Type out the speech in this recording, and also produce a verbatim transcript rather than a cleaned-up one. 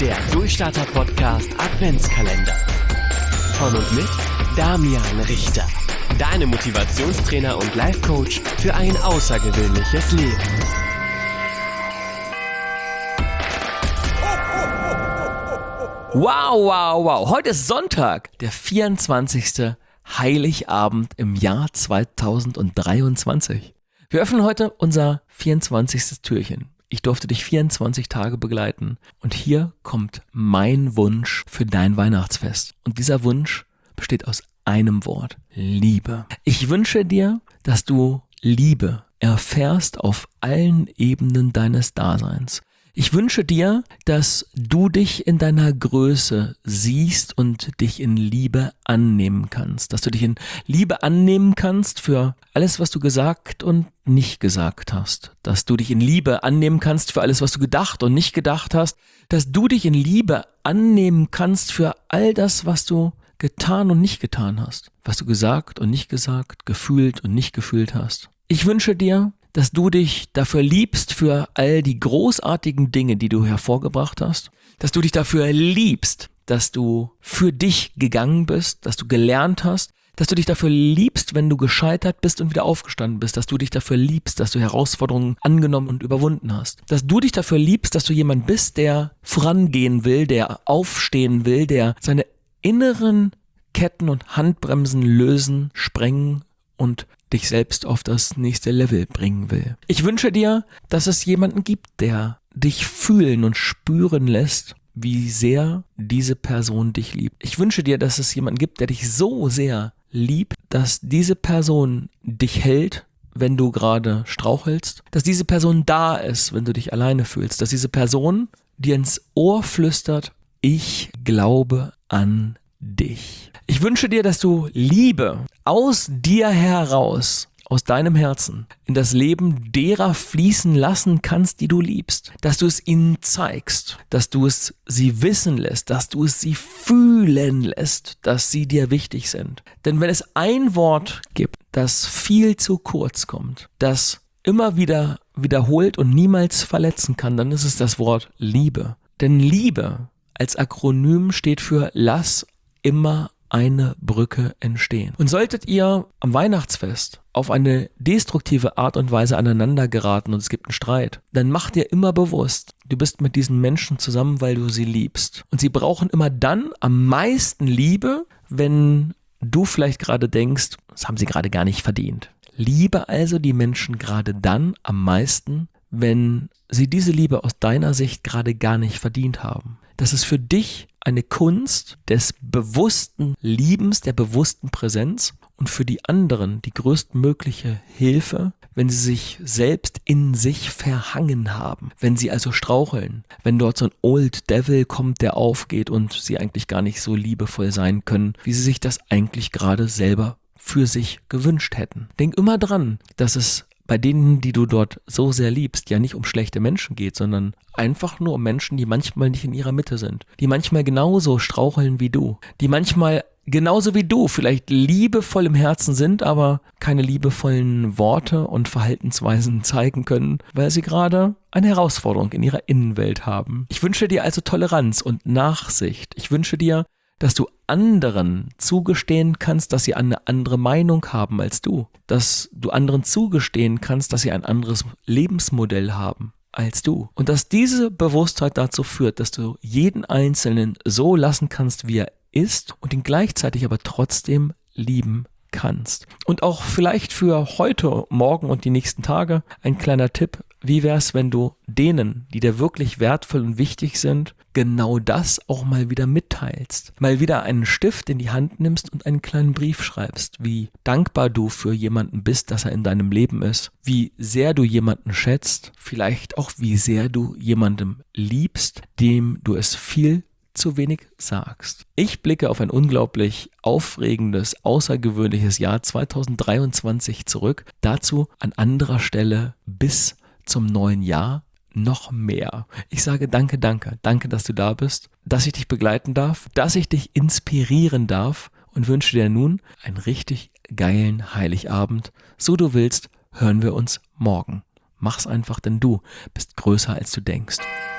Der Durchstarter-Podcast Adventskalender. Von und mit Damian Richter. Deine Motivationstrainer und Life-Coach für ein außergewöhnliches Leben. Wow, wow, wow. Heute ist Sonntag, der vierundzwanzigste Heiligabend im Jahr zweitausenddreiundzwanzig. Wir öffnen heute unser vierundzwanzigstes Türchen. Ich durfte dich vierundzwanzig Tage begleiten und hier kommt mein Wunsch für dein Weihnachtsfest. Und dieser Wunsch besteht aus einem Wort: Liebe. Ich wünsche dir, dass du Liebe erfährst auf allen Ebenen deines Daseins. Ich wünsche dir, dass du dich in deiner Größe siehst und dich in Liebe annehmen kannst. Dass du dich in Liebe annehmen kannst für alles, was du gesagt und nicht gesagt hast. Dass du dich in Liebe annehmen kannst für alles, was du gedacht und nicht gedacht hast. Dass du dich in Liebe annehmen kannst für all das, was du getan und nicht getan hast. Was du gesagt und nicht gesagt, gefühlt und nicht gefühlt hast. Ich wünsche dir, dass du dich dafür liebst für all die großartigen Dinge, die du hervorgebracht hast, dass du dich dafür liebst, dass du für dich gegangen bist, dass du gelernt hast, dass du dich dafür liebst, wenn du gescheitert bist und wieder aufgestanden bist, dass du dich dafür liebst, dass du Herausforderungen angenommen und überwunden hast, dass du dich dafür liebst, dass du jemand bist, der vorangehen will, der aufstehen will, der seine inneren Ketten und Handbremsen lösen, sprengen und dich selbst auf das nächste Level bringen will. Ich wünsche dir, dass es jemanden gibt, der dich fühlen und spüren lässt, wie sehr diese Person dich liebt. Ich wünsche dir, dass es jemanden gibt, der dich so sehr liebt, dass diese Person dich hält, wenn du gerade strauchelst, dass diese Person da ist, wenn du dich alleine fühlst, dass diese Person dir ins Ohr flüstert: Ich glaube an dich. Ich wünsche dir, dass du Liebe aus dir heraus, aus deinem Herzen, in das Leben derer fließen lassen kannst, die du liebst. Dass du es ihnen zeigst, dass du es sie wissen lässt, dass du es sie fühlen lässt, dass sie dir wichtig sind. Denn wenn es ein Wort gibt, das viel zu kurz kommt, das immer wieder wiederholt und niemals verletzen kann, dann ist es das Wort Liebe. Denn Liebe als Akronym steht für Lass immer eine Brücke entstehen. Und solltet ihr am Weihnachtsfest auf eine destruktive Art und Weise aneinander geraten und es gibt einen Streit, dann mach dir immer bewusst, du bist mit diesen Menschen zusammen, weil du sie liebst. Und sie brauchen immer dann am meisten Liebe, wenn du vielleicht gerade denkst, das haben sie gerade gar nicht verdient. Liebe also die Menschen gerade dann am meisten, wenn sie diese Liebe aus deiner Sicht gerade gar nicht verdient haben. Das ist für dich eine Kunst des bewussten Liebens, der bewussten Präsenz und für die anderen die größtmögliche Hilfe, wenn sie sich selbst in sich verhangen haben, wenn sie also straucheln, wenn dort so ein Old Devil kommt, der aufgeht und sie eigentlich gar nicht so liebevoll sein können, wie sie sich das eigentlich gerade selber für sich gewünscht hätten. Denk immer dran, dass es bei denen, die du dort so sehr liebst, ja nicht um schlechte Menschen geht, sondern einfach nur um Menschen, die manchmal nicht in ihrer Mitte sind, die manchmal genauso straucheln wie du, die manchmal genauso wie du vielleicht liebevoll im Herzen sind, aber keine liebevollen Worte und Verhaltensweisen zeigen können, weil sie gerade eine Herausforderung in ihrer Innenwelt haben. Ich wünsche dir also Toleranz und Nachsicht. Ich wünsche dir, dass du anderen zugestehen kannst, dass sie eine andere Meinung haben als du. Dass du anderen zugestehen kannst, dass sie ein anderes Lebensmodell haben als du. Und dass diese Bewusstheit dazu führt, dass du jeden Einzelnen so lassen kannst, wie er ist und ihn gleichzeitig aber trotzdem lieben kannst. Und auch vielleicht für heute, morgen und die nächsten Tage ein kleiner Tipp: Wie wär's, wenn du denen, die dir wirklich wertvoll und wichtig sind, genau das auch mal wieder mitteilst? Mal wieder einen Stift in die Hand nimmst und einen kleinen Brief schreibst, wie dankbar du für jemanden bist, dass er in deinem Leben ist, wie sehr du jemanden schätzt, vielleicht auch wie sehr du jemandem liebst, dem du es viel zu wenig sagst. Ich blicke auf ein unglaublich aufregendes, außergewöhnliches Jahr zweitausenddreiundzwanzig zurück. Dazu an anderer Stelle bis zum neuen Jahr noch mehr. Ich sage danke, danke, danke, dass du da bist, dass ich dich begleiten darf, dass ich dich inspirieren darf und wünsche dir nun einen richtig geilen Heiligabend. So du willst, hören wir uns morgen. Mach's einfach, denn du bist größer, als du denkst.